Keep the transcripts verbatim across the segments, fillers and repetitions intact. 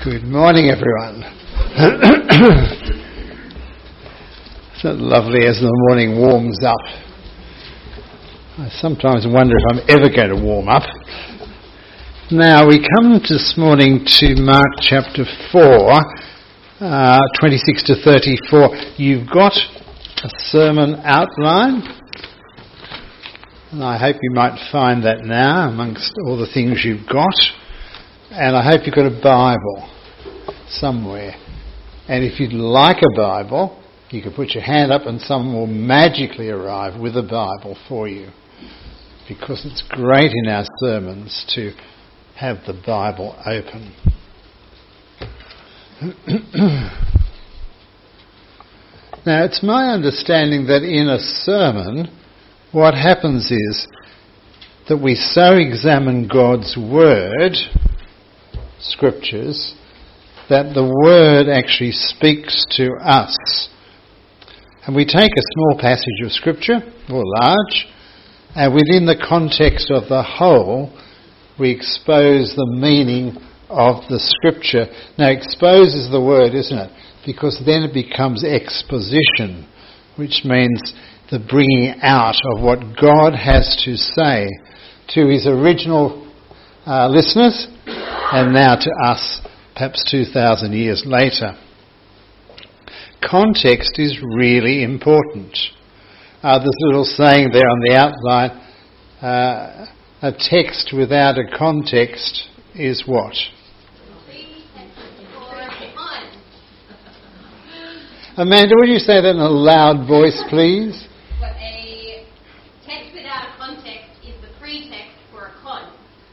Good morning, everyone. So lovely as the morning warms up. I sometimes wonder if I'm ever going to warm up. Now, we come this morning to Mark chapter four, uh, twenty-six to thirty-four. You've got a sermon outline, and I hope you might find that now amongst all the things you've got. And I hope you've got a Bible somewhere. And if you'd like a Bible, you can put your hand up and someone will magically arrive with a Bible for you. Because it's great in our sermons to have the Bible open. Now, it's my understanding that in a sermon, what happens is that we so examine God's Word, Scriptures, that the Word actually speaks to us. And we take a small passage of Scripture, or large, and within the context of the whole, we expose the meaning of the Scripture. Now, expose is the word, isn't it? Because then it becomes exposition, which means the bringing out of what God has to say to his original uh, listeners, and now to us, perhaps two thousand years later. Context is really important. Uh, there's a little saying there on the outline, uh, a text without a context is what? Amanda, would you say that in a loud voice, please? But a text without a context is the pretext for a con.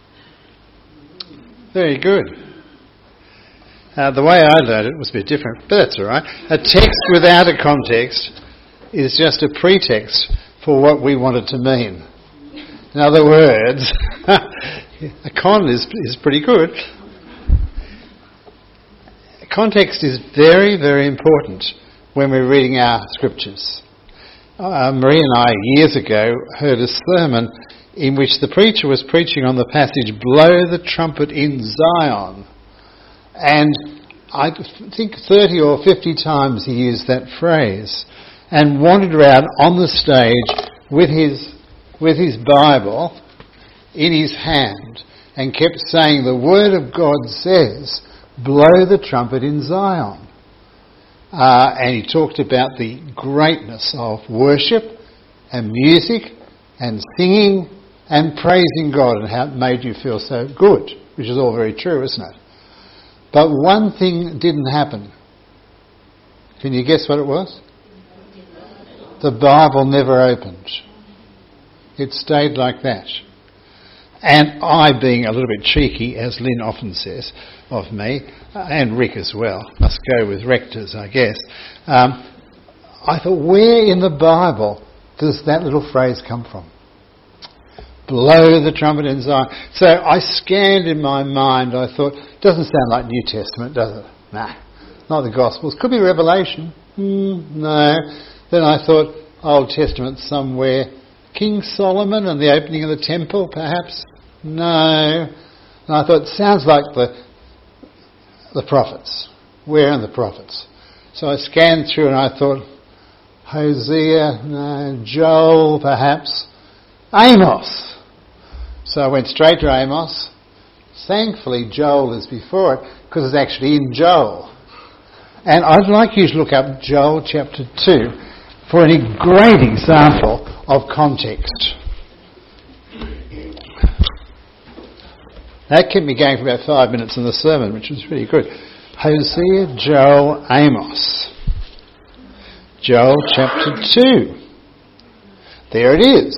Very good. Uh, the way I learned it was a bit different, but that's all right. A text without a context is just a pretext for what we want it to mean. In other words, a con is, is pretty good. Context is very, very important when we're reading our scriptures. Uh, Marie and I, years ago, heard a sermon in which the preacher was preaching on the passage, "Blow the trumpet in Zion." And I think thirty or fifty times he used that phrase and wandered around on the stage with his with his Bible in his hand and kept saying, the Word of God says, blow the trumpet in Zion. Uh, and he talked about the greatness of worship and music and singing and praising God and how it made you feel so good, which is all very true, isn't it? But one thing didn't happen. Can you guess what it was? The Bible never opened. It stayed like that. And I, being a little bit cheeky, as Lynn often says of me, and Rick as well, must go with rectors, I guess, um, I thought, where in the Bible does that little phrase come from? Blow the trumpet in Zion. So I scanned in my mind, I thought, doesn't sound like New Testament, does it? Nah, not the Gospels. Could be Revelation. Mm, no. Then I thought, Old Testament somewhere. King Solomon and the opening of the temple, perhaps? No. And I thought, sounds like the the prophets. Where are the prophets? So I scanned through and I thought, Hosea, no, Joel, perhaps. Amos. So I went straight to Amos. Thankfully, Joel is before it, because it's actually in Joel. And I'd like you to look up Joel chapter two for a great example of context. That kept me going for about five minutes in the sermon, which was pretty good. Hosea, Joel, Amos. Joel chapter two. There it is.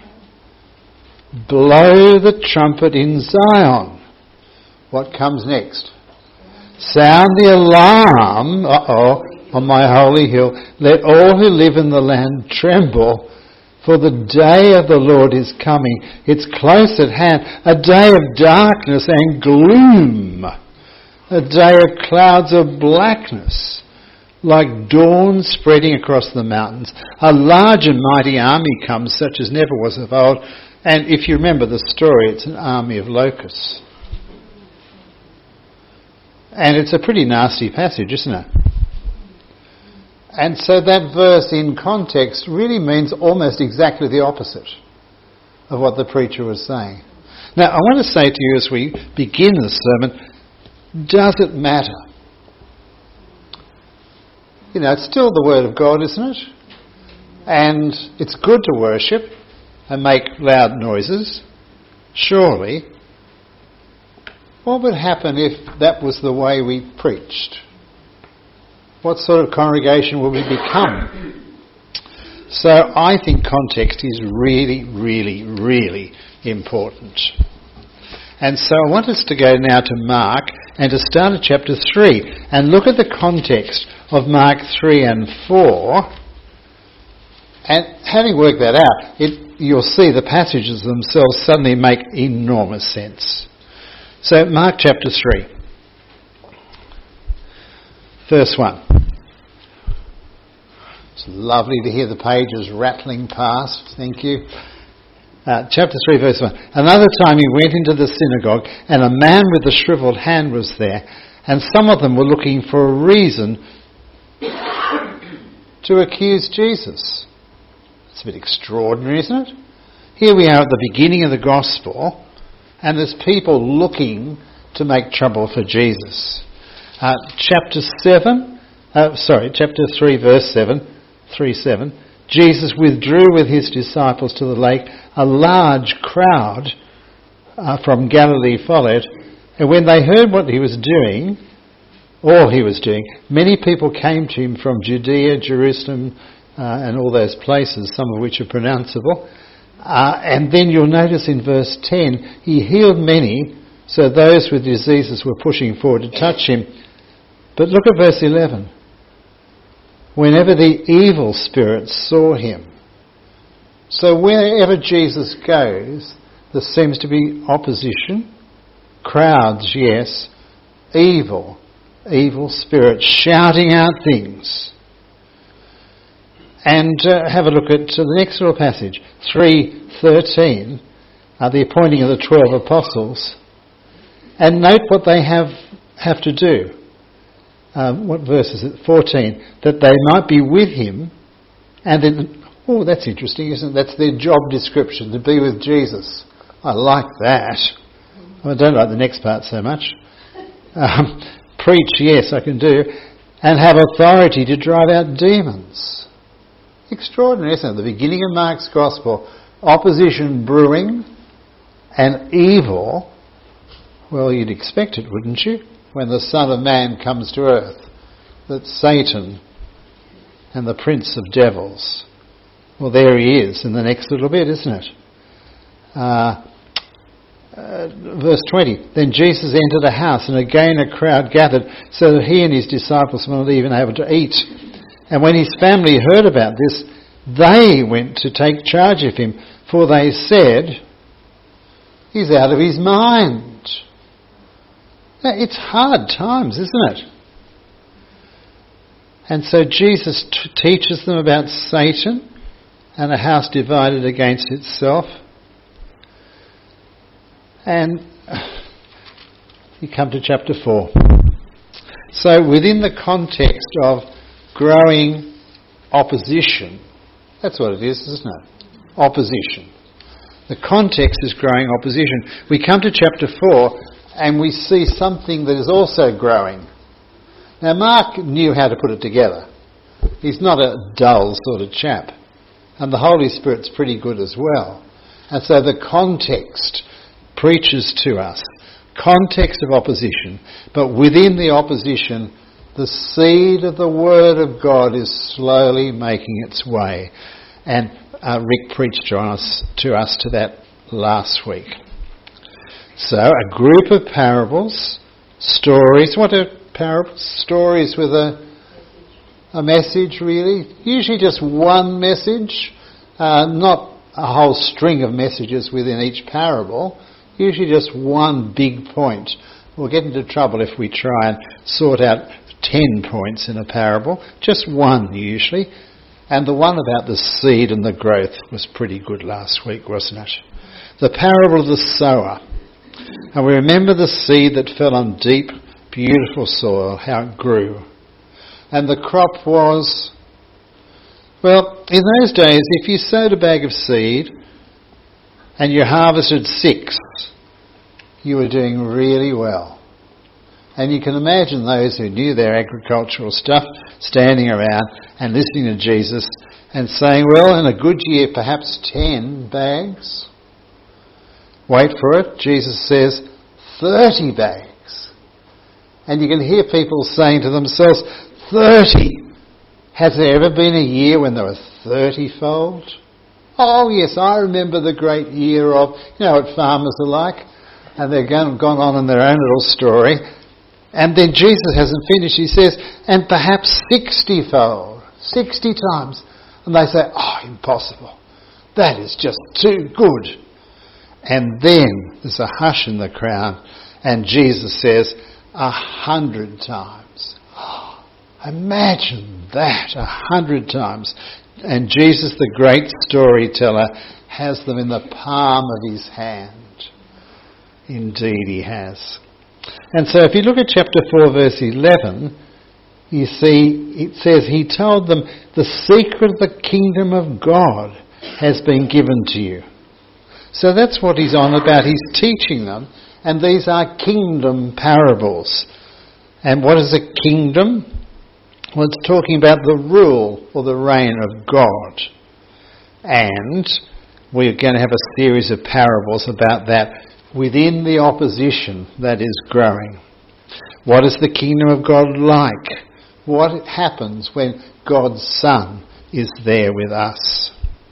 Blow the trumpet in Zion. What comes next? Sound the alarm, uh-oh, on my holy hill. Let all who live in the land tremble, for the day of the Lord is coming. It's close at hand, a day of darkness and gloom, a day of clouds of blackness, like dawn spreading across the mountains. A large and mighty army comes, such as never was of old. And if you remember the story, it's an army of locusts. And it's a pretty nasty passage, isn't it? And so that verse in context really means almost exactly the opposite of what the preacher was saying. Now, I want to say to you as we begin the sermon, does it matter? You know, it's still the Word of God, isn't it? And it's good to worship and make loud noises. Surely, what would happen if that was the way we preached? What sort of congregation would we become? So I think context is really, really, really important. And so I want us to go now to Mark and to start at chapter three and look at the context of Mark three and four. And having worked that out, it, you'll see the passages themselves suddenly make enormous sense. So Mark chapter three, verse one. It's lovely to hear the pages rattling past. Thank you. Uh, chapter three, verse one. Another time he went into the synagogue, and a man with a shriveled hand was there, and some of them were looking for a reason to accuse Jesus. It's a bit extraordinary, isn't it? Here we are at the beginning of the gospel, and there's people looking to make trouble for Jesus. Uh, chapter seven, uh, sorry, chapter three, verse seven, three seven. Jesus withdrew with his disciples to the lake. A large crowd uh, from Galilee followed, and when they heard what he was doing, all he was doing, many people came to him from Judea, Jerusalem, uh, and all those places, some of which are pronounceable. Uh, and then you'll notice in verse ten, he healed many, so those with diseases were pushing forward to touch him. But look at verse eleven. Whenever the evil spirits saw him. So wherever Jesus goes, there seems to be opposition, crowds, yes, evil, evil spirits shouting out things. And uh, have a look at uh, the next little passage, three thirteen, uh, the appointing of the twelve apostles. And note what they have have to do. Um, what verse is it? fourteen. That they might be with him, and then, oh, that's interesting, isn't it? That's their job description, to be with Jesus. I like that. I don't like the next part so much. Um, preach, yes, I can do, and have authority to drive out demons. Extraordinary, isn't it? The beginning of Mark's Gospel, opposition brewing and evil. Well, you'd expect it, wouldn't you? When the Son of Man comes to earth, that Satan and the prince of devils, well, there he is in the next little bit, isn't it? Uh, uh, verse twenty, then Jesus entered a house, and again a crowd gathered, so that he and his disciples were not even able to eat. And when his family heard about this, they went to take charge of him, for they said, he's out of his mind. Now, it's hard times, isn't it? And so Jesus t- teaches them about Satan and a house divided against itself. And you come to chapter four. So within the context of growing opposition, that's what it is, isn't it? Opposition. The context is growing opposition. We come to chapter four and we see something that is also growing. Now Mark knew how to put it together. He's not a dull sort of chap. And the Holy Spirit's pretty good as well. And so the context preaches to us. Context of opposition. But within the opposition, the seed of the Word of God is slowly making its way. And uh, Rick preached to us, to us to that last week. So, a group of parables, stories. What are parables? Stories with a a message, really. Usually just one message, uh, not a whole string of messages within each parable. Usually just one big point. We'll get into trouble if we try and sort out ten points in a parable. Just one, usually. And the one about the seed and the growth was pretty good last week, wasn't it? The parable of the sower. And we remember the seed that fell on deep, beautiful soil, how it grew. And the crop was, well, in those days, if you sowed a bag of seed and you harvested six, you were doing really well. And you can imagine those who knew their agricultural stuff standing around and listening to Jesus and saying, well, in a good year, perhaps ten bags. Wait for it. Jesus says thirty bags. And you can hear people saying to themselves, thirty. Has there ever been a year when there were thirty-fold? Oh, yes, I remember the great year of, you know what farmers are like. And they've gone, gone on in their own little story. And then Jesus hasn't finished. He says, and perhaps sixty-fold, sixty times. And they say, oh, impossible. That is just too good. And then there's a hush in the crowd. And Jesus says, a hundred times. Oh, imagine that, a hundred times. And Jesus, the great storyteller, has them in the palm of his hand. Indeed he has. And so if you look at chapter four, verse eleven, you see it says, he told them, the secret of the kingdom of God has been given to you. So that's what he's on about. He's teaching them, and these are kingdom parables. And what is a kingdom? Well, it's talking about the rule or the reign of God. And we're going to have a series of parables about that within the opposition that is growing. What is the kingdom of God like? What happens when God's Son is there with us?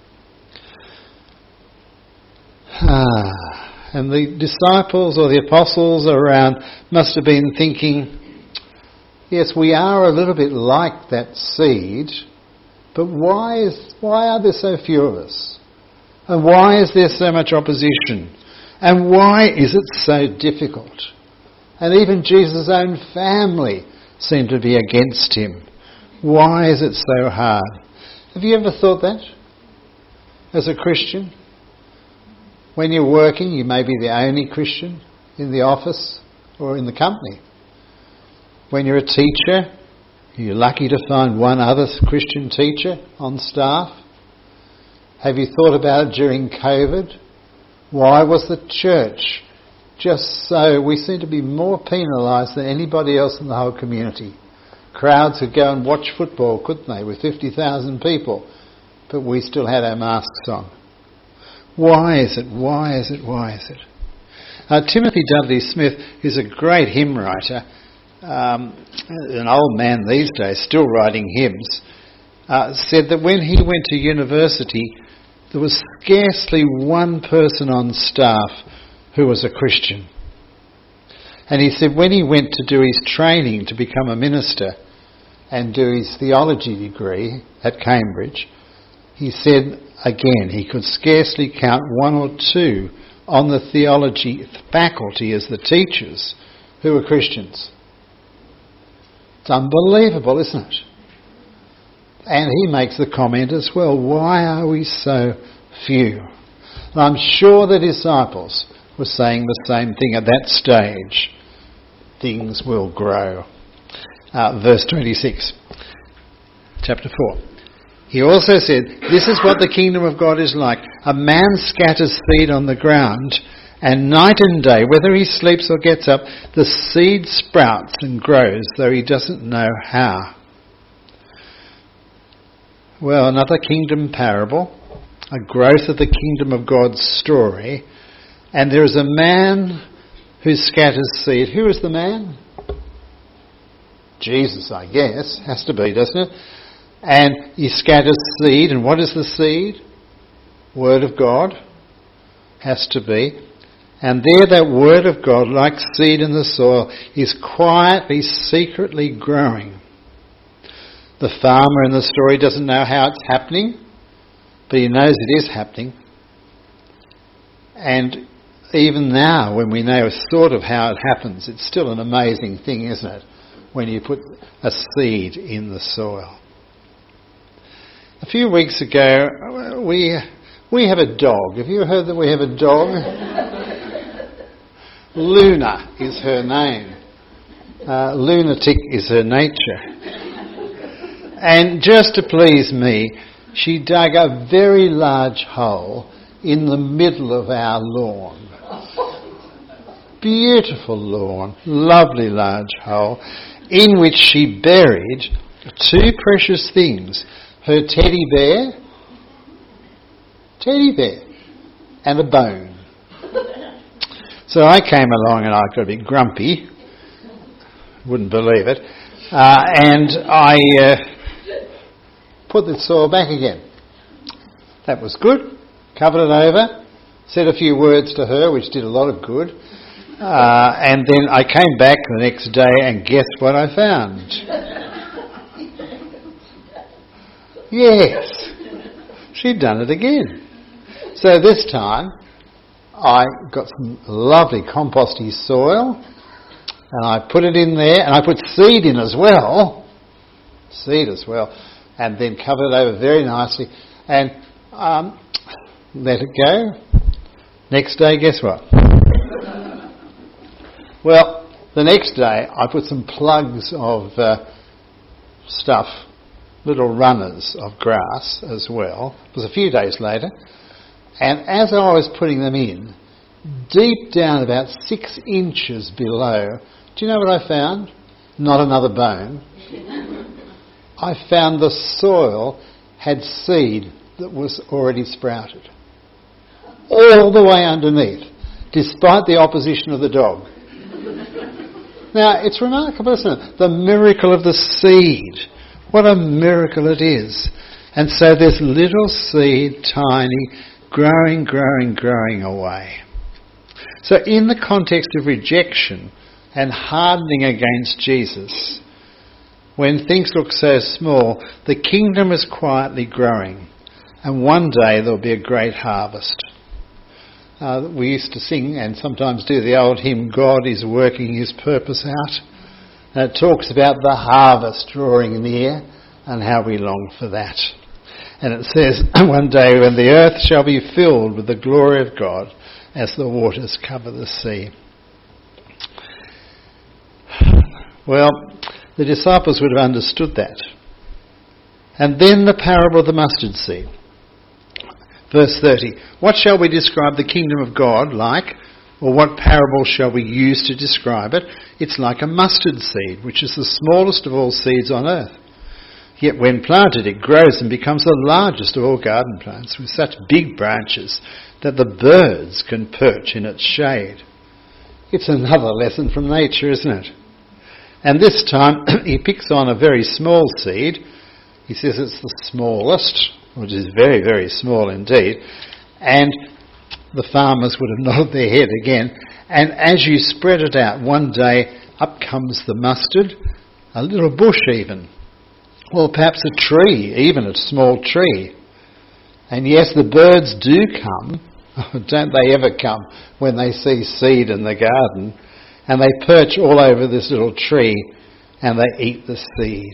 Ah, and the disciples or the apostles around must have been thinking, yes, we are a little bit like that seed, but why is why are there so few of us? And why is there so much opposition? And why is it so difficult? And even Jesus' own family seem to be against him. Why is it so hard? Have you ever thought that? As a Christian? When you're working, you may be the only Christian in the office or in the company. When you're a teacher, you're lucky to find one other Christian teacher on staff. Have you thought about it during COVID? Why was the church just so... We seem to be more penalised than anybody else in the whole community. Crowds could go and watch football, couldn't they, with fifty thousand people, but we still had our masks on. Why is it? Why is it? Why is it? Uh, Timothy Dudley Smith, who's a great hymn writer, um, an old man these days, still writing hymns, uh, said that when he went to university, there was scarcely one person on staff who was a Christian. And he said when he went to do his training to become a minister and do his theology degree at Cambridge, he said again he could scarcely count one or two on the theology faculty as the teachers who were Christians. It's unbelievable, isn't it? And he makes the comment as well, why are we so few? And I'm sure the disciples were saying the same thing at that stage. Things will grow. Uh, verse twenty-six, chapter four. He also said, this is what the kingdom of God is like. A man scatters seed on the ground, and night and day, whether he sleeps or gets up, the seed sprouts and grows, though he doesn't know how. Well, another kingdom parable, a growth of the kingdom of God's story. And there is a man who scatters seed. Who is the man? Jesus, I guess. Has to be, doesn't it? And he scatters seed. And what is the seed? Word of God. Has to be. And there that word of God, like seed in the soil, is quietly, secretly growing. The farmer in the story doesn't know how it's happening, but he knows it is happening. And even now, when we know sort of how it happens, it's still an amazing thing, isn't it? When you put a seed in the soil. A few weeks ago, we we have a dog. Have you heard that we have a dog? Luna is her name. Uh, lunatic is her nature. And just to please me, she dug a very large hole in the middle of our lawn. Beautiful lawn, lovely large hole, in which she buried two precious things. Her teddy bear, teddy bear, and a bone. So I came along and I got a bit grumpy, wouldn't believe it, uh, and I uh, put the soil back again. That was good, covered it over, said a few words to her, which did a lot of good, uh, and then I came back the next day and guess what I found? Yes, she'd done it again. So this time I got some lovely composty soil and I put it in there and I put seed in as well, seed as well, and then covered it over very nicely and um, let it go. Next day, guess what? Well, the next day I put some plugs of uh, stuff, little runners of grass as well. It was a few days later. And as I was putting them in, deep down about six inches below, do you know what I found? Not another bone. I found the soil had seed that was already sprouted. All the way underneath, despite the opposition of the dog. Now, it's remarkable, isn't it? The miracle of the seed. What a miracle it is. And so this little seed, tiny, growing, growing, growing away. So in the context of rejection and hardening against Jesus, when things look so small, the kingdom is quietly growing. And one day there'll be a great harvest. Uh, we used to sing and sometimes do the old hymn, God is working his purpose out. And it talks about the harvest drawing near and how we long for that. And it says, one day when the earth shall be filled with the glory of God as the waters cover the sea. Well, the disciples would have understood that. And then the parable of the mustard seed. Verse thirty, what shall we describe the kingdom of God like? Or what parable shall we use to describe it? It's like a mustard seed, which is the smallest of all seeds on earth. Yet when planted, it grows and becomes the largest of all garden plants, with such big branches that the birds can perch in its shade. It's another lesson from nature, isn't it? And this time he picks on a very small seed. He says it's the smallest, which is very, very small indeed. And the farmers would have nodded their head again. And as you spread it out, one day up comes the mustard, a little bush even. Or perhaps a tree, even a small tree. And yes, the birds do come. Don't they ever come when they see seed in the garden? And they perch all over this little tree and they eat the seed.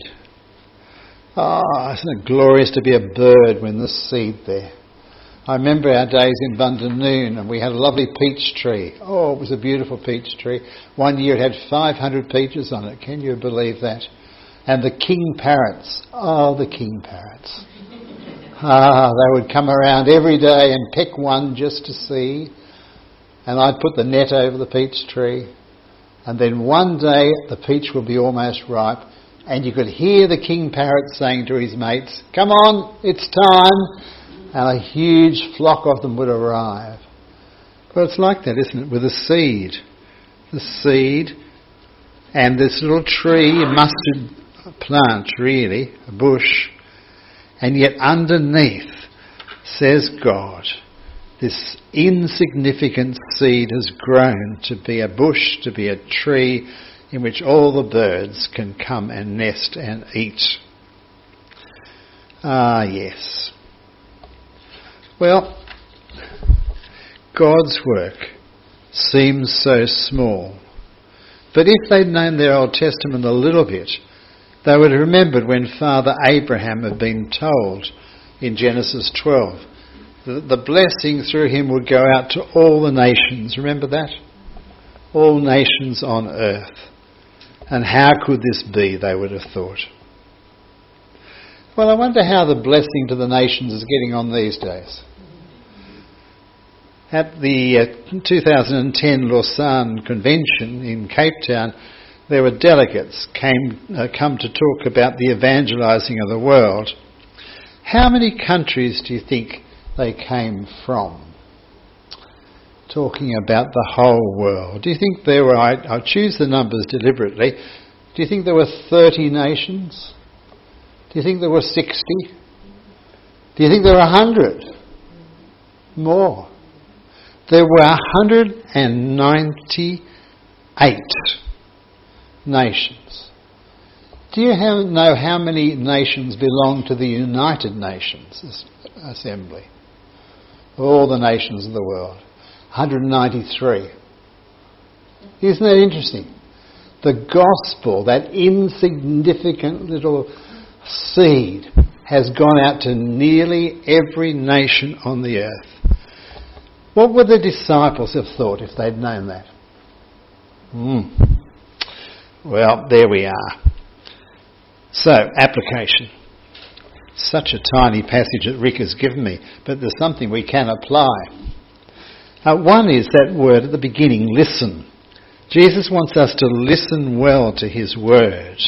Oh, isn't it glorious to be a bird when there's seed there? I remember our days in Bundanoon and we had a lovely peach tree. Oh, it was a beautiful peach tree. One year it had five hundred peaches on it. Can you believe that? And the king parrots. Oh, the king parrots. Ah, they would come around every day and pick one just to see. And I'd put the net over the peach tree. And then one day the peach would be almost ripe. And you could hear the king parrot saying to his mates, come on, it's time. And a huge flock of them would arrive. Well, it's like that, isn't it, with a seed. The seed and this little tree, a mustard plant really, a bush. And yet underneath, says God, this insignificant seed has grown to be a bush, to be a tree in which all the birds can come and nest and eat. Ah, yes. Well, God's work seems so small. But if they'd known their Old Testament a little bit, they would have remembered when Father Abraham had been told in Genesis twelve that the blessing through him would go out to all the nations. Remember that? All nations on earth. And how could this be, they would have thought. Well, I wonder how the blessing to the nations is getting on these days. At the uh, two thousand ten Lausanne Convention in Cape Town, there were delegates came uh, come to talk about the evangelising of the world. How many countries do you think they came from? Talking about the whole world. Do you think there were, I, I'll choose the numbers deliberately, do you think there were thirty nations? Do you think there were sixty? Do you think there were one hundred? More. There were one hundred ninety-eight nations. Do you have, know how many nations belong to the United Nations Assembly? Of all the nations of the world. one hundred ninety-three. Isn't that interesting? The gospel, that insignificant little seed, has gone out to nearly every nation on the earth. What would the disciples have thought if they'd known that? Mm. Well, there we are. So, application. Such a tiny passage that Rick has given me, but there's something we can apply. Uh, one is that word at the beginning, listen. Jesus wants us to listen well to his word.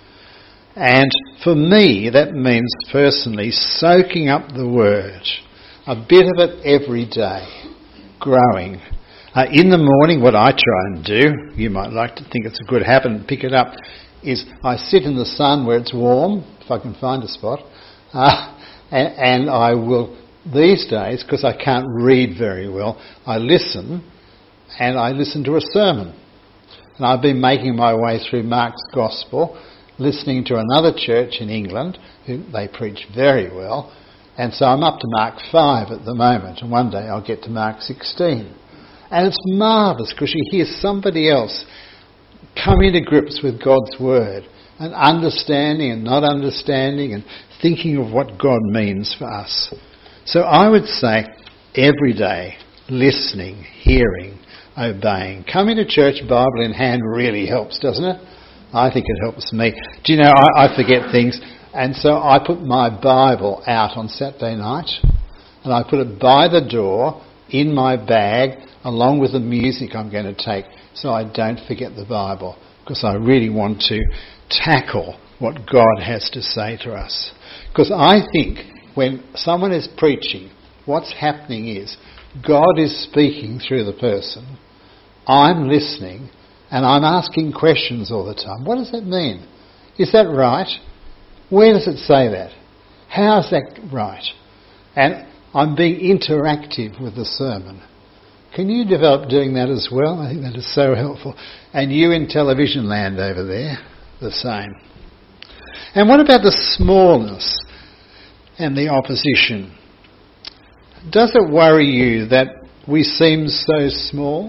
And for me, that means personally soaking up the word. A bit of it every day. Growing. Uh, in the morning, what I try and do, you might like to think it's a good habit and pick it up, is I sit in the sun where it's warm, if I can find a spot, uh, and, and I will, these days, because I can't read very well, I listen, and I listen to a sermon. And I've been making my way through Mark's Gospel, listening to another church in England, who they preach very well, and so I'm up to Mark five at the moment, and one day I'll get to Mark sixteen. And it's marvellous because you hear somebody else come into grips with God's word and understanding and not understanding and thinking of what God means for us. So I would say every day, listening, hearing, obeying. Coming to church, Bible in hand, really helps, doesn't it? I think it helps me. Do you know, I, I forget things. And so I put my Bible out on Saturday night and I put it by the door in my bag along with the music I'm going to take so I don't forget the Bible, because I really want to tackle what God has to say to us. Because I think when someone is preaching, what's happening is God is speaking through the person. I'm listening and I'm asking questions all the time. What does that mean? Is that right? Where does it say that? How is that right? And I'm being interactive with the sermon. Can you develop doing that as well? I think that is so helpful. And you in television land over there, the same. And what about the smallness and the opposition? Does it worry you that we seem so small?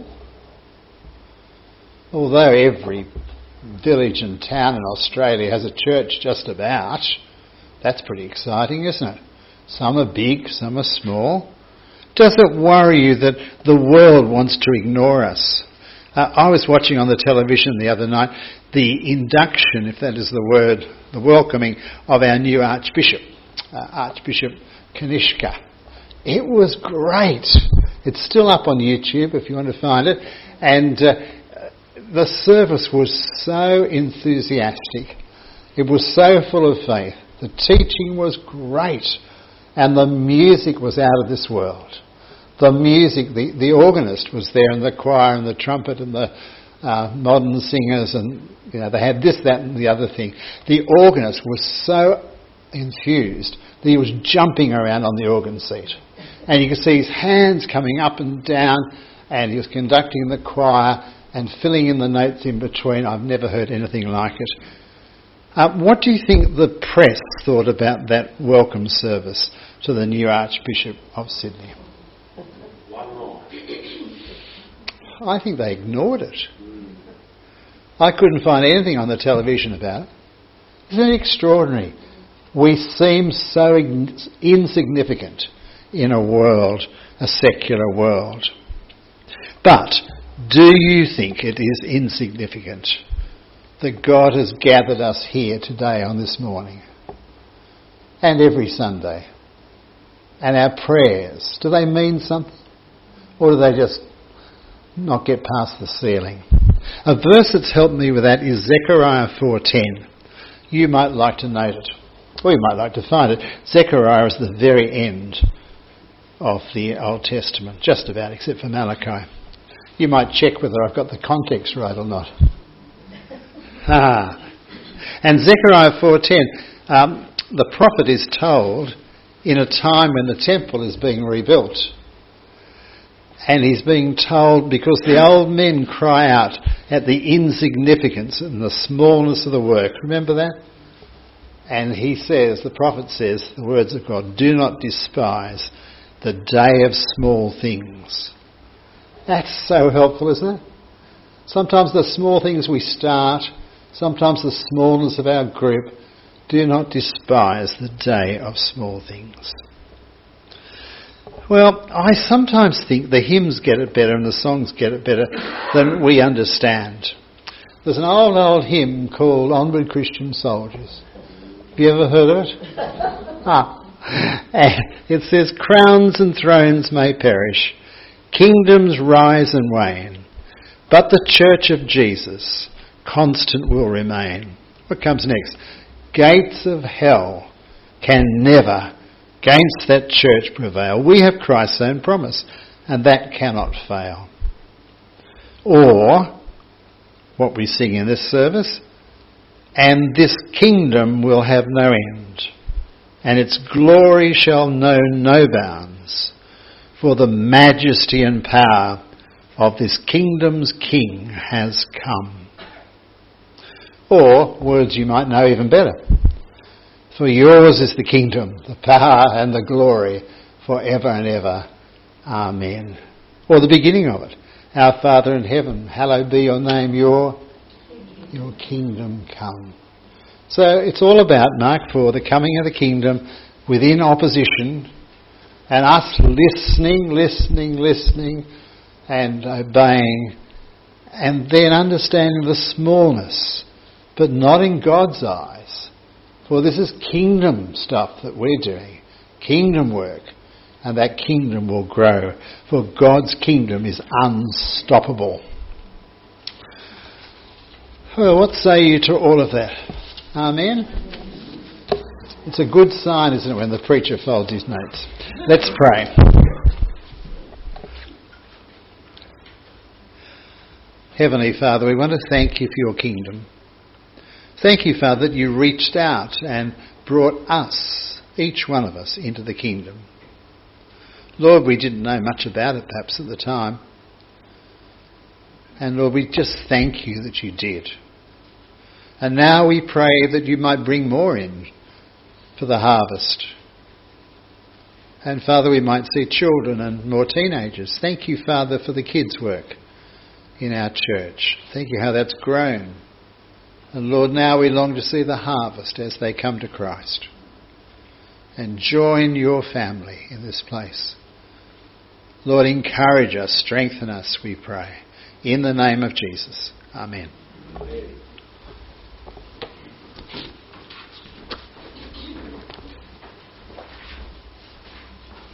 Although every village and town in Australia has a church just about, that's pretty exciting, isn't it? Some are big, some are small. Does it worry you that the world wants to ignore us? Uh, I was watching on the television the other night the induction, if that is the word, the welcoming of our new Archbishop, uh, Archbishop Kanishka. It was great. It's still up on YouTube if you want to find it. And uh, the service was so enthusiastic. It was so full of faith. The teaching was great. And the music was out of this world. The music, the, the organist was there, and the choir and the trumpet and the uh, modern singers, and you know they had this, that and the other thing. The organist was so enthused that he was jumping around on the organ seat. And you could see his hands coming up and down, and he was conducting the choir and filling in the notes in between. I've never heard anything like it. Uh, what do you think the press thought about that welcome service to the new Archbishop of Sydney? I think they ignored it. I couldn't find anything on the television about it. Isn't it extraordinary? We seem so insignificant in a world, a secular world. But do you think it is insignificant that God has gathered us here today on this morning and every Sunday? And our prayers, do they mean something? Or do they just not get past the ceiling? A verse that's helped me with that is Zechariah four ten. You might like to note it, or you might like to find it. Zechariah is the very end of the Old Testament, just about, except for Malachi. You might check whether I've got the context right or not. Ah. And Zechariah four ten, um, the prophet is told in a time when the temple is being rebuilt. And he's being told, because the old men cry out at the insignificance and the smallness of the work. Remember that? And he says, the prophet says, the words of God, do not despise the day of small things. That's so helpful, isn't it? Sometimes the small things we start, sometimes the smallness of our group, do not despise the day of small things. Well, I sometimes think the hymns get it better and the songs get it better than we understand. There's an old, old hymn called Onward Christian Soldiers. Have you ever heard of it? Ah. It says, crowns and thrones may perish, kingdoms rise and wane, but the church of Jesus constant will remain. What comes next? Gates of hell can never against that church prevail. We have Christ's own promise, and that cannot fail. Or, what we sing in this service, and this kingdom will have no end, and its glory shall know no bounds, for the majesty and power of this kingdom's King has come. Or, words you might know even better, for yours is the kingdom, the power and the glory forever and ever. Amen. Or the beginning of it. Our Father in heaven, hallowed be your name, your, your kingdom come. So it's all about, Mark four, the coming of the kingdom within opposition and us listening, listening, listening and obeying, and then understanding the smallness, but not in God's eyes. For this is kingdom stuff that we're doing, kingdom work, and that kingdom will grow. For God's kingdom is unstoppable. Well, what say you to all of that? Amen? It's a good sign, isn't it, when the preacher folds his notes. Let's pray. Heavenly Father, we want to thank you for your kingdom. Thank you, Father, that you reached out and brought us, each one of us, into the kingdom. Lord, we didn't know much about it perhaps at the time. And Lord, we just thank you that you did. And now we pray that you might bring more in for the harvest. And Father, we might see children and more teenagers. Thank you, Father, for the kids' work in our church. Thank you how that's grown. And Lord, now we long to see the harvest as they come to Christ. And join your family in this place. Lord, encourage us, strengthen us, we pray. In the name of Jesus. Amen. Amen.